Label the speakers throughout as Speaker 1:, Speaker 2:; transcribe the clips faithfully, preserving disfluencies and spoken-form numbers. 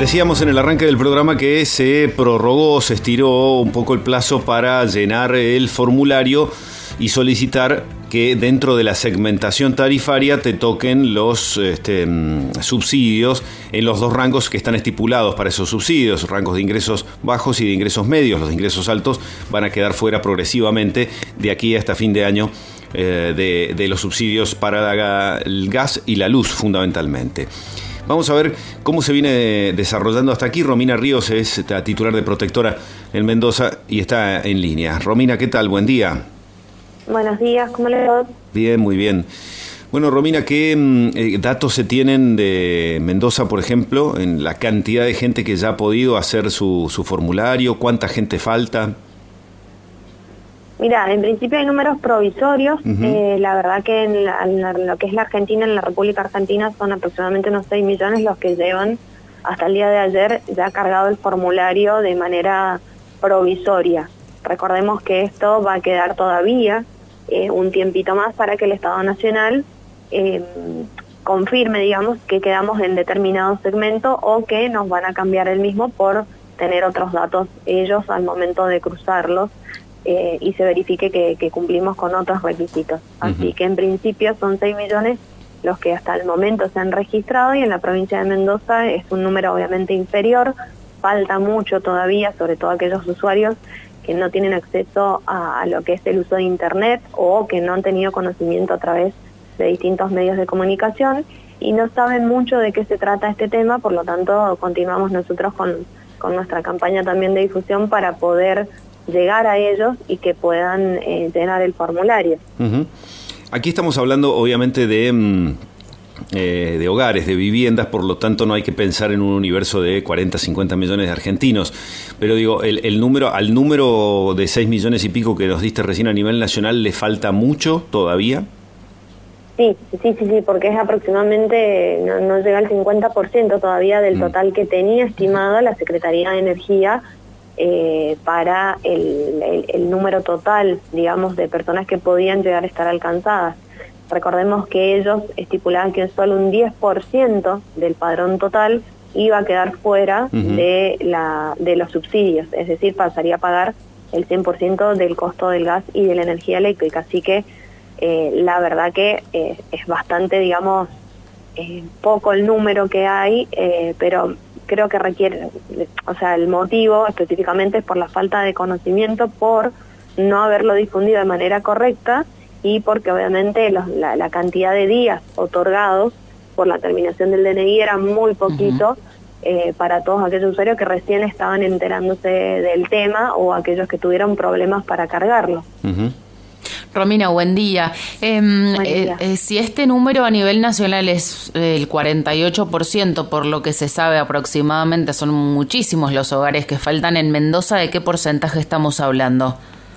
Speaker 1: Decíamos en el arranque del programa que se prorrogó, se estiró un poco el plazo para llenar el formulario y solicitar que dentro de la segmentación tarifaria te toquen los este, subsidios en los dos rangos que están estipulados para esos subsidios, rangos de ingresos bajos y de ingresos medios. Los de ingresos altos van a quedar fuera progresivamente de aquí hasta fin de año eh, de, de los subsidios para el gas y la luz fundamentalmente. Vamos a ver cómo se viene desarrollando hasta aquí. Romina Ríos es la titular de Protectora en Mendoza y está en línea. Romina, ¿qué tal? Buen día.
Speaker 2: Buenos días, ¿cómo le va?
Speaker 1: Bien, muy bien. Bueno, Romina, ¿qué eh, datos se tienen de Mendoza, por ejemplo, en la cantidad de gente que ya ha podido hacer su, su formulario? ¿Cuánta gente falta?
Speaker 2: Mira, en principio hay números provisorios. Uh-huh. eh, la verdad que en, la, en, la, en lo que es la Argentina, en la República Argentina, son aproximadamente unos seis millones los que llevan hasta el día de ayer ya cargado el formulario de manera provisoria. Recordemos que esto va a quedar todavía eh, un tiempito más para que el Estado Nacional eh, confirme, digamos, que quedamos en determinado segmento o que nos van a cambiar el mismo por tener otros datos ellos al momento de cruzarlos. Eh, y se verifique que, que cumplimos con otros requisitos. Así uh-huh. que en principio son seis millones los que hasta el momento se han registrado y en la provincia de Mendoza es un número obviamente inferior. Falta mucho todavía, sobre todo aquellos usuarios que no tienen acceso a, a lo que es el uso de Internet o que no han tenido conocimiento a través de distintos medios de comunicación y no saben mucho de qué se trata este tema, por lo tanto continuamos nosotros con, con nuestra campaña también de difusión para poder llegar a ellos y que puedan eh, llenar el formulario.
Speaker 1: Uh-huh. Aquí estamos hablando obviamente de, mm, eh, de hogares, de viviendas, por lo tanto no hay que pensar en un universo de cuarenta, cincuenta millones de argentinos, pero digo, el, el número al número de seis millones y pico que nos diste recién a nivel nacional, ¿le falta mucho todavía?
Speaker 2: Sí, sí, sí, sí, porque es aproximadamente, no, no llega al cincuenta por ciento todavía del mm. total que tenía estimado la Secretaría de Energía Eh, para el, el, el número total, digamos, de personas que podían llegar a estar alcanzadas. Recordemos que ellos estipulaban que solo un diez por ciento del padrón total iba a quedar fuera uh-huh. de, la, de los subsidios, es decir, pasaría a pagar el cien por ciento del costo del gas y de la energía eléctrica. Así que eh, la verdad que eh, es bastante, digamos, eh, poco el número que hay, eh, pero creo que requiere, o sea, el motivo específicamente es por la falta de conocimiento, por no haberlo difundido de manera correcta y porque obviamente los, la, la cantidad de días otorgados por la terminación del D N I era muy poquito uh-huh. eh, para todos aquellos usuarios que recién estaban enterándose del tema o aquellos que tuvieron problemas para cargarlo.
Speaker 3: Uh-huh. Romina, buen día. Eh, buen día. Eh, eh, si este número a nivel nacional es eh, el cuarenta y ocho por ciento, por lo que se sabe aproximadamente, son muchísimos los hogares que faltan en Mendoza, ¿de qué porcentaje estamos hablando?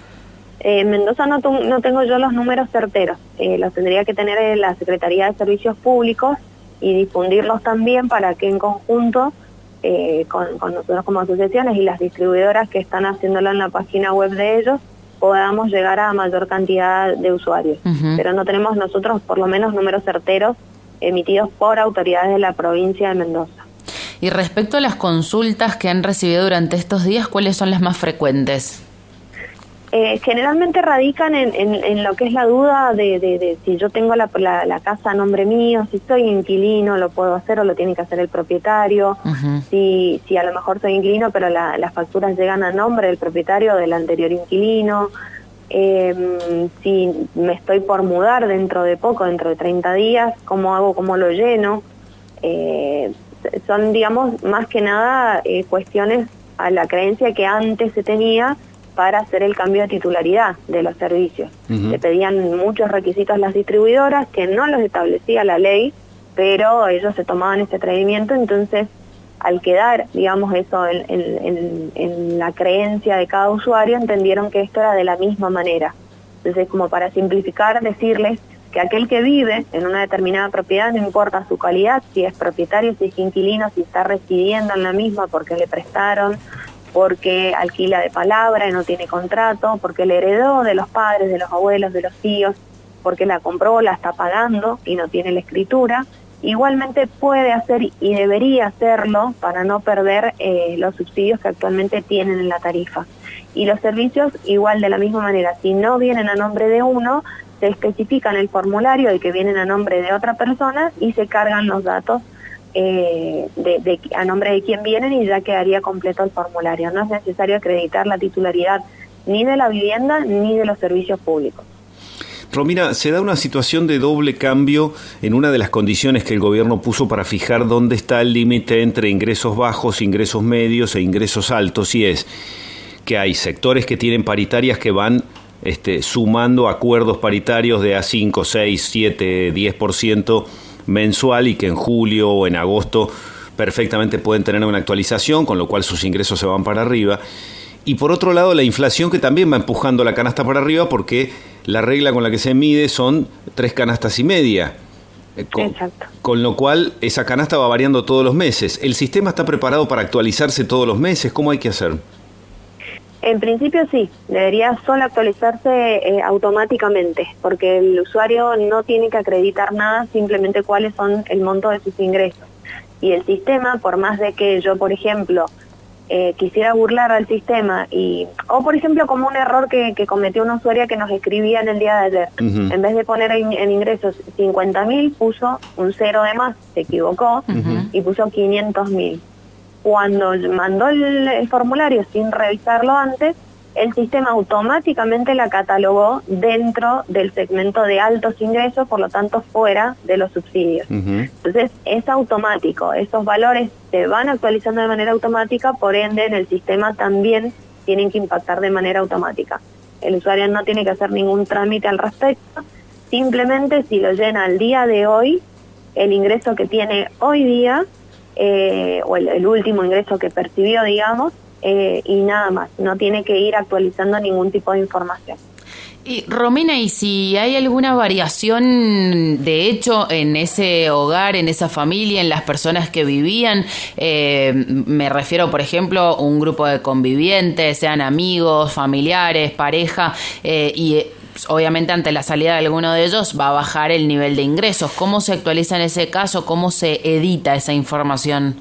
Speaker 2: En eh, Mendoza no, no tengo yo los números certeros, eh, los tendría que tener la Secretaría de Servicios Públicos y difundirlos también para que en conjunto, eh, con, con nosotros como asociaciones y las distribuidoras que están haciéndolo en la página web de ellos, podamos llegar a mayor cantidad de usuarios. Uh-huh. Pero no tenemos nosotros por lo menos números certeros emitidos por autoridades de la provincia de Mendoza.
Speaker 3: Y respecto a las consultas que han recibido durante estos días, ¿cuáles son las más frecuentes?
Speaker 2: Eh, generalmente radican en, en, en lo que es la duda de, de, de si yo tengo la, la, la casa a nombre mío, si soy inquilino, lo puedo hacer o lo tiene que hacer el propietario, uh-huh. si, si a lo mejor soy inquilino pero la, las facturas llegan a nombre del propietario o del anterior inquilino, eh, si me estoy por mudar dentro de poco, dentro de treinta días, cómo hago, cómo lo lleno, eh, son digamos más que nada eh, cuestiones a la creencia que antes se tenía para hacer el cambio de titularidad de los servicios. Uh-huh. Se pedían muchos requisitos las distribuidoras que no los establecía la ley, pero ellos se tomaban ese atrevimiento, entonces al quedar, digamos, eso en, en, en la creencia de cada usuario, entendieron que esto era de la misma manera. Entonces, como para simplificar, decirles que aquel que vive en una determinada propiedad, no importa su calidad, si es propietario, si es inquilino, si está residiendo en la misma porque le prestaron, porque alquila de palabra y no tiene contrato, porque le heredó de los padres, de los abuelos, de los tíos, porque la compró, la está pagando y no tiene la escritura, igualmente puede hacer y debería hacerlo para no perder eh, los subsidios que actualmente tienen en la tarifa. Y los servicios igual de la misma manera, si no vienen a nombre de uno, se especifica en el formulario de que vienen a nombre de otra persona y se cargan los datos eh, de, de, a nombre de quién vienen y ya quedaría completo el formulario. No es necesario acreditar la titularidad ni de la vivienda ni de los servicios públicos.
Speaker 1: Romina, se da una situación de doble cambio en una de las condiciones que el gobierno puso para fijar dónde está el límite entre ingresos bajos, ingresos medios e ingresos altos, y es que hay sectores que tienen paritarias que van este, sumando acuerdos paritarios de a cinco, seis, siete, diez por ciento mensual y que en julio o en agosto perfectamente pueden tener una actualización, con lo cual sus ingresos se van para arriba. Y por otro lado, la inflación que también va empujando la canasta para arriba porque la regla con la que se mide son tres canastas y media. Con,
Speaker 2: Exacto.
Speaker 1: Con lo cual, esa canasta va variando todos los meses. ¿El sistema está preparado para actualizarse todos los meses? ¿Cómo hay que hacer?
Speaker 2: En principio sí, debería solo actualizarse eh, automáticamente, porque el usuario no tiene que acreditar nada, simplemente cuáles son el monto de sus ingresos. Y el sistema, por más de que yo, por ejemplo, eh, quisiera burlar al sistema, y o por ejemplo como un error que, que cometió una usuaria que nos escribía en el día de ayer, uh-huh. en vez de poner en, en ingresos cincuenta mil, puso un cero de más, se equivocó, uh-huh. y puso quinientos mil. Cuando mandó el, el formulario sin revisarlo antes, el sistema automáticamente la catalogó dentro del segmento de altos ingresos, por lo tanto fuera de los subsidios. Uh-huh. Entonces es automático, esos valores se van actualizando de manera automática, por ende en el sistema también tienen que impactar de manera automática. El usuario no tiene que hacer ningún trámite al respecto, simplemente si lo llena al día de hoy, el ingreso que tiene hoy día, Eh, o el, el último ingreso que percibió, digamos, eh, y nada más, no tiene que ir actualizando ningún tipo de información.
Speaker 3: Y Romina, ¿y si hay alguna variación de hecho en ese hogar, en esa familia, en las personas que vivían? Eh, me refiero, por ejemplo, a un grupo de convivientes, sean amigos, familiares, pareja, eh, y obviamente ante la salida de alguno de ellos va a bajar el nivel de ingresos. ¿Cómo se actualiza en ese caso? ¿Cómo se edita esa información?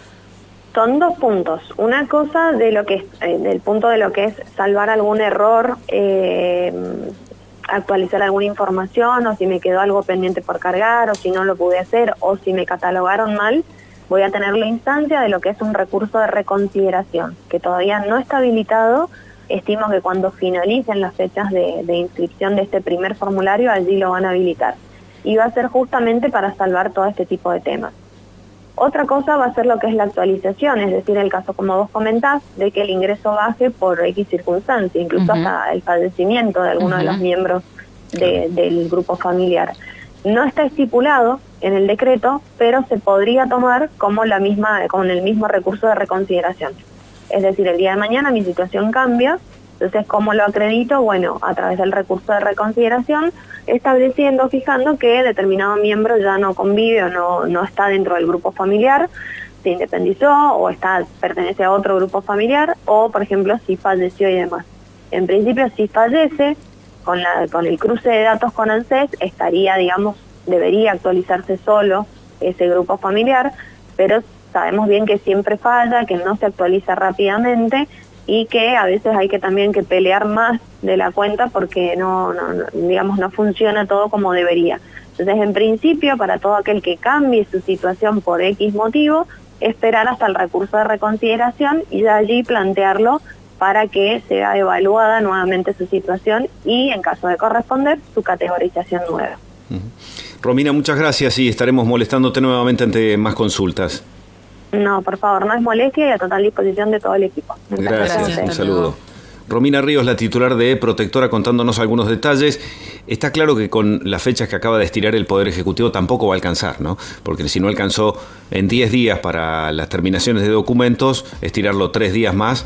Speaker 2: Son dos puntos. Una cosa de lo que es, eh, del punto de lo que es salvar algún error, eh, actualizar alguna información, o si me quedó algo pendiente por cargar, o si no lo pude hacer, o si me catalogaron mal, voy a tener la instancia de lo que es un recurso de reconsideración, que todavía no está habilitado. Estimo que cuando finalicen las fechas de, de inscripción de este primer formulario, allí lo van a habilitar. Y va a ser justamente para salvar todo este tipo de temas. Otra cosa va a ser lo que es la actualización, es decir, el caso como vos comentás, de que el ingreso baje por X circunstancia, incluso uh-huh. hasta el fallecimiento de alguno uh-huh. de los miembros de, del grupo familiar. No está estipulado en el decreto, pero se podría tomar como la misma, con el mismo recurso de reconsideración. Es decir, el día de mañana mi situación cambia, entonces ¿cómo lo acredito? Bueno, a través del recurso de reconsideración, estableciendo, fijando que determinado miembro ya no convive o no, no está dentro del grupo familiar, se independizó o está pertenece a otro grupo familiar, o por ejemplo si falleció y demás. En principio, si fallece, con, la, con el cruce de datos con ANSES, estaría, digamos, debería actualizarse solo ese grupo familiar, pero sabemos bien que siempre falla, que no se actualiza rápidamente y que a veces hay que también que pelear más de la cuenta porque no, no, no, digamos, no funciona todo como debería. Entonces, en principio, para todo aquel que cambie su situación por X motivo, esperar hasta el recurso de reconsideración y de allí plantearlo para que sea evaluada nuevamente su situación y, en caso de corresponder, su categorización nueva.
Speaker 1: Uh-huh. Romina, muchas gracias y estaremos molestándote nuevamente ante más consultas.
Speaker 2: No, por favor, no es molestia y a total disposición de todo el equipo.
Speaker 1: Gracias, Gracias. Un saludo. Romina Ríos, la titular de Protectora, contándonos algunos detalles. Está claro que con las fechas que acaba de estirar el Poder Ejecutivo tampoco va a alcanzar, ¿no? Porque si no alcanzó en diez días para las terminaciones de documentos, estirarlo tres días más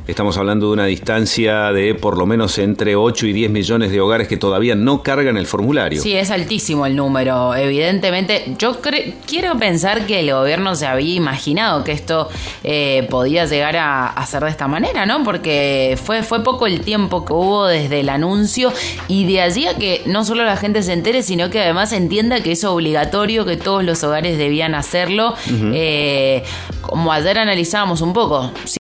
Speaker 1: Estamos hablando de una distancia de por lo menos entre ocho y diez millones de hogares que todavía no cargan el formulario.
Speaker 3: Sí, es altísimo el número. Evidentemente, yo cre- quiero pensar que el gobierno se había imaginado que esto eh, podía llegar a, a ser de esta manera, ¿no? Porque fue, fue poco el tiempo que hubo desde el anuncio y de allí a que no solo la gente se entere, sino que además entienda que es obligatorio, que todos los hogares debían hacerlo. Uh-huh. Eh, como ayer analizábamos un poco,